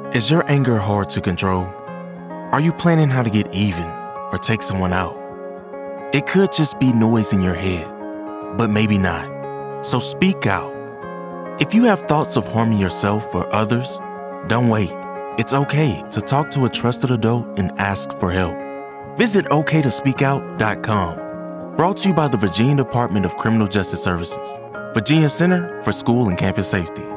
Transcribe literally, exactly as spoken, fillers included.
Is your anger hard to control? Are you planning how to get even or take someone out? It could just be noise in your head, but maybe not. So speak out. If you have thoughts of harming yourself or others, don't wait. It's okay to talk to a trusted adult and ask for help. Visit O K to speak out dot com. Brought to you by the Virginia Department of Criminal Justice Services. Virginia Center for School and Campus Safety.